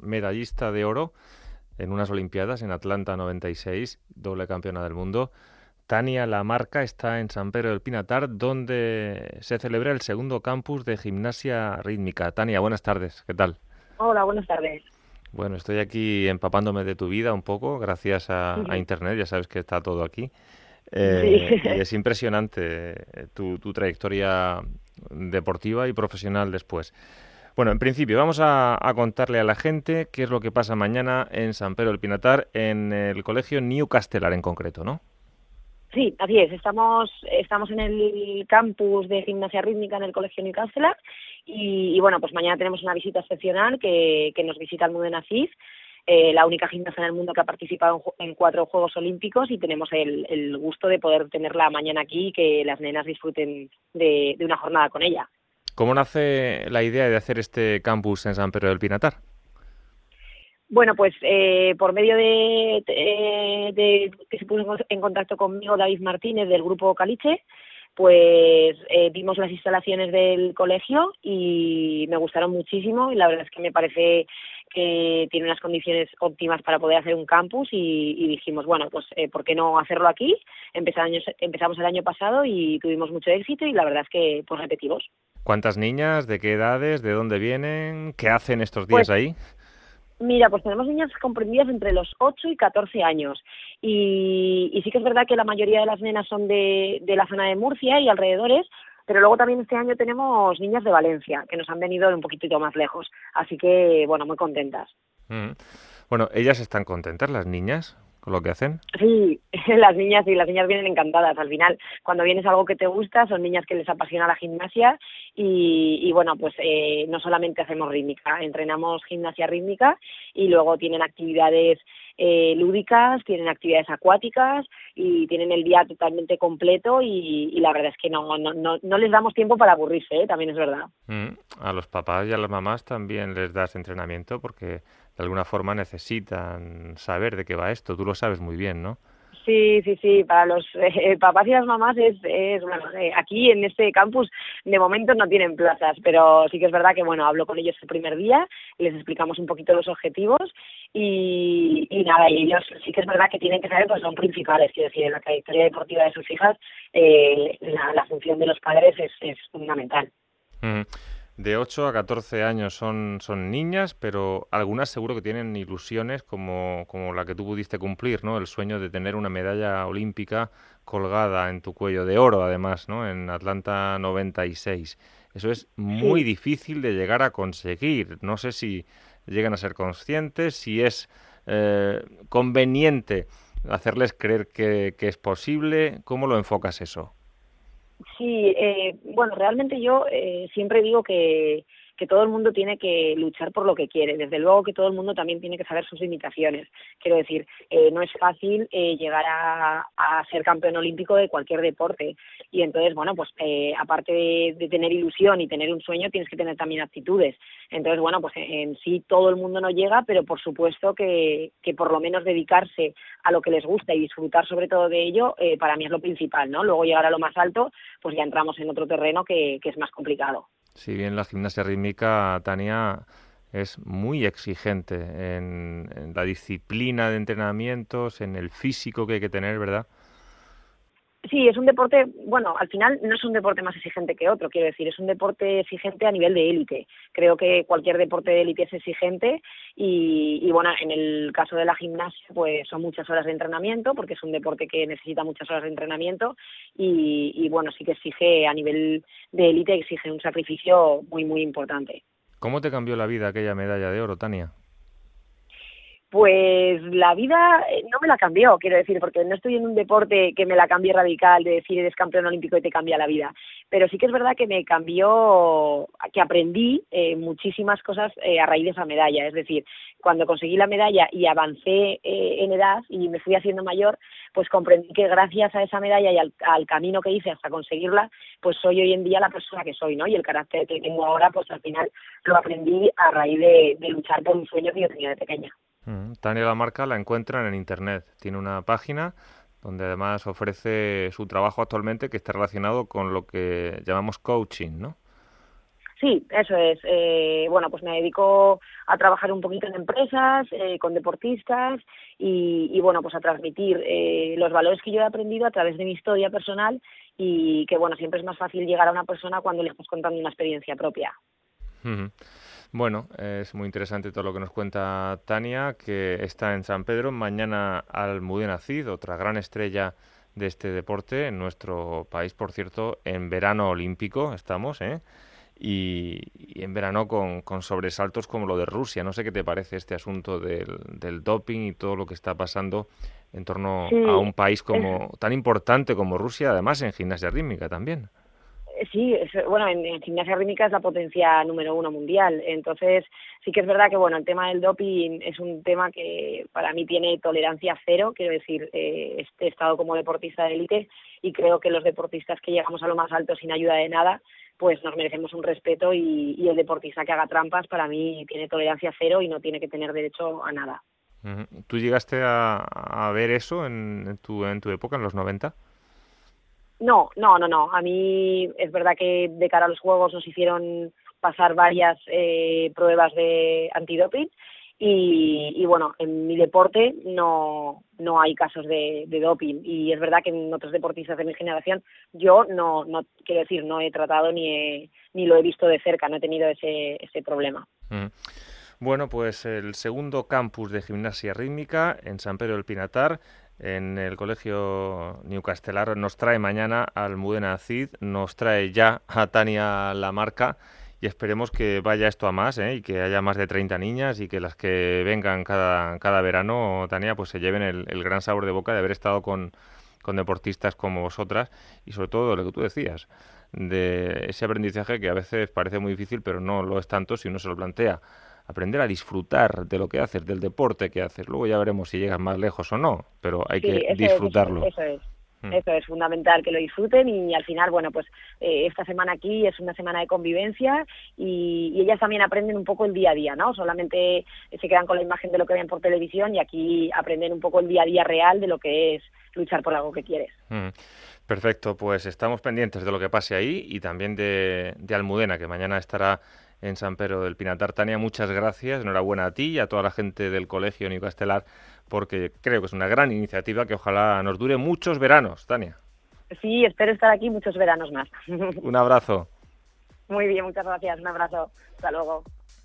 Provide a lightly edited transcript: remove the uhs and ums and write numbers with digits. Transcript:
medallista de oro en unas Olimpiadas en Atlanta 96, doble campeona del mundo. Tania Lamarca está en San Pedro del Pinatar, donde se celebra el segundo campus de gimnasia rítmica. Tania, buenas tardes, ¿qué tal? Hola, buenas tardes. Bueno, estoy aquí empapándome de tu vida un poco, gracias a Ujú. Internet, ya sabes que está todo aquí. Sí. Y es impresionante tu trayectoria deportiva y profesional después. Bueno, en principio vamos a contarle a la gente qué es lo que pasa mañana en San Pedro del Pinatar, en el colegio New Castelar en concreto, ¿no? Sí, así es. Estamos en el campus de gimnasia rítmica en el Colegio Newcastle y bueno, pues mañana tenemos una visita excepcional que nos visita el Almudena Cid, la única gimnasta en el mundo que ha participado en 4 Juegos Olímpicos, y tenemos el gusto de poder tenerla mañana aquí y que las nenas disfruten de una jornada con ella. ¿Cómo nace la idea de hacer este campus en San Pedro del Pinatar? Bueno, pues por medio de que se puso en contacto conmigo David Martínez del grupo Caliche, pues vimos las instalaciones del colegio y me gustaron muchísimo, y la verdad es que me parece que tiene unas condiciones óptimas para poder hacer un campus, y dijimos, bueno, pues ¿por qué no hacerlo aquí? Empezamos el año pasado y tuvimos mucho éxito, y la verdad es que pues repetimos. ¿Cuántas niñas? ¿De qué edades? ¿De dónde vienen? ¿Qué hacen estos días Pues ahí? mira, pues tenemos niñas comprendidas entre los 8 y 14 años. Y sí que es verdad que la mayoría de las nenas son de la zona de Murcia y alrededores, pero luego también este año tenemos niñas de Valencia, que nos han venido de un poquitito más lejos. Así que, bueno, muy contentas. Mm. Bueno, ellas están contentas, las niñas, con lo que hacen. Sí, las niñas vienen encantadas. Al final, cuando vienes a algo que te gusta, son niñas que les apasiona la gimnasia y bueno, pues no solamente hacemos rítmica, entrenamos gimnasia rítmica y luego tienen actividades lúdicas, tienen actividades acuáticas y tienen el día totalmente completo, y la verdad es que no les damos tiempo para aburrirse, también es verdad. Mm. A los papás y a las mamás también les das entrenamiento porque de alguna forma necesitan saber de qué va esto. Tú lo sabes muy bien, ¿no? Sí, sí, sí, para los papás y las mamás bueno, aquí en este campus de momento no tienen plazas, pero sí que es verdad que, bueno, hablo con ellos el primer día, les explicamos un poquito los objetivos y nada, y ellos sí que es verdad que tienen que saber, pues son principales, quiero decir, en la trayectoria deportiva de sus hijas, la función de los padres es fundamental. Mm. De 8 a 14 años son niñas, pero algunas seguro que tienen ilusiones como la que tú pudiste cumplir, ¿no? El sueño de tener una medalla olímpica colgada en tu cuello, de oro además, ¿no? En Atlanta 96. Eso es muy Sí. difícil de llegar a conseguir. No sé si llegan a ser conscientes, si es conveniente hacerles creer que es posible. ¿Cómo lo enfocas eso? Sí, bueno, realmente yo siempre digo que todo el mundo tiene que luchar por lo que quiere. Desde luego que todo el mundo también tiene que saber sus limitaciones. Quiero decir, no es fácil llegar a ser campeón olímpico de cualquier deporte. Y entonces, bueno, pues aparte de tener ilusión y tener un sueño, tienes que tener también aptitudes. Entonces, bueno, pues en sí todo el mundo no llega, pero por supuesto que por lo menos dedicarse a lo que les gusta y disfrutar sobre todo de ello, para mí es lo principal, ¿no? Luego llegar a lo más alto, pues ya entramos en otro terreno que es más complicado. Si bien la gimnasia rítmica, Tania, es muy exigente en la disciplina de entrenamientos, en el físico que hay que tener, ¿verdad? Sí, es un deporte, bueno, al final no es un deporte más exigente que otro, quiero decir, es un deporte exigente a nivel de élite. Creo que cualquier deporte de élite es exigente y bueno, en el caso de la gimnasia, pues son muchas horas de entrenamiento, porque es un deporte que necesita muchas horas de entrenamiento y bueno, sí que exige a nivel de élite, exige un sacrificio muy, muy importante. ¿Cómo te cambió la vida aquella medalla de oro, Tania? Pues la vida no me la cambió, quiero decir, porque no estoy en un deporte que me la cambie radical, de decir eres campeón olímpico y te cambia la vida. Pero sí que es verdad que me cambió, que aprendí muchísimas cosas a raíz de esa medalla. Es decir, cuando conseguí la medalla y avancé en edad y me fui haciendo mayor, pues comprendí que gracias a esa medalla y al camino que hice hasta conseguirla, pues soy hoy en día la persona que soy, ¿no? Y el carácter que tengo ahora, pues al final lo aprendí a raíz de luchar por un sueño que yo tenía de pequeña. Tania Lamarca la encuentran en Internet. Tiene una página donde además ofrece su trabajo actualmente que está relacionado con lo que llamamos coaching, ¿no? Sí, eso es. Bueno, pues me dedico a trabajar un poquito en empresas, con deportistas y bueno, pues a transmitir los valores que yo he aprendido a través de mi historia personal y que, bueno, siempre es más fácil llegar a una persona cuando le estás contando una experiencia propia. Ujú. Bueno, es muy interesante todo lo que nos cuenta Tania, que está en San Pedro. Mañana Almudena Cid, otra gran estrella de este deporte en nuestro país, por cierto, en verano olímpico estamos, ¿eh? Y en verano con sobresaltos como lo de Rusia. No sé qué te parece este asunto del doping y todo lo que está pasando en torno a Sí, un país es, como tan importante como Rusia, además en gimnasia rítmica también. Sí, bueno, en gimnasia rítmica es la potencia número uno mundial. Entonces, sí que es verdad que, bueno, el tema del doping es un tema que para mí tiene tolerancia cero. Quiero decir, he estado como deportista de élite y creo que los deportistas que llegamos a lo más alto sin ayuda de nada, pues nos merecemos un respeto y el deportista que haga trampas para mí tiene tolerancia cero y no tiene que tener derecho a nada. Ujú. ¿Tú llegaste a ver eso en tu época, en los 90? No, no, no, no. A mí es verdad que de cara a los Juegos nos hicieron pasar varias pruebas de antidoping y bueno, en mi deporte no hay casos de doping y es verdad que en otros deportistas de mi generación yo no quiero decir, no he tratado ni lo he visto de cerca, no he tenido ese problema. Ujú. Bueno, pues el segundo campus de gimnasia rítmica en San Pedro del Pinatar, en el Colegio Newcastelar, nos trae mañana a Almudena Cid, nos trae ya a Tania Lamarca y esperemos que vaya esto a más, ¿eh? Y que haya más de 30 niñas y que las que vengan cada verano, Tania, pues se lleven el gran sabor de boca de haber estado con deportistas como vosotras y sobre todo lo que tú decías, de ese aprendizaje que a veces parece muy difícil, pero no lo es tanto si uno se lo plantea. Aprender a disfrutar de lo que haces, del deporte que haces. Luego ya veremos si llegas más lejos o no, pero hay Sí, que disfrutarlo. eso es. Mm. Eso es fundamental, que lo disfruten y al final, bueno, pues esta semana aquí es una semana de convivencia y ellas también aprenden un poco el día a día, ¿no? Solamente se quedan con la imagen de lo que ven por televisión y aquí aprenden un poco el día a día real de lo que es luchar por algo que quieres. Mm. Perfecto, pues estamos pendientes de lo que pase ahí y también de Almudena, que mañana estará en San Pedro del Pinatar. Tania, muchas gracias, enhorabuena a ti y a toda la gente del Colegio Newcastelar, porque creo que es una gran iniciativa que ojalá nos dure muchos veranos, Tania. Sí, espero estar aquí muchos veranos más. Un abrazo. Muy bien, muchas gracias. Un abrazo. Hasta luego.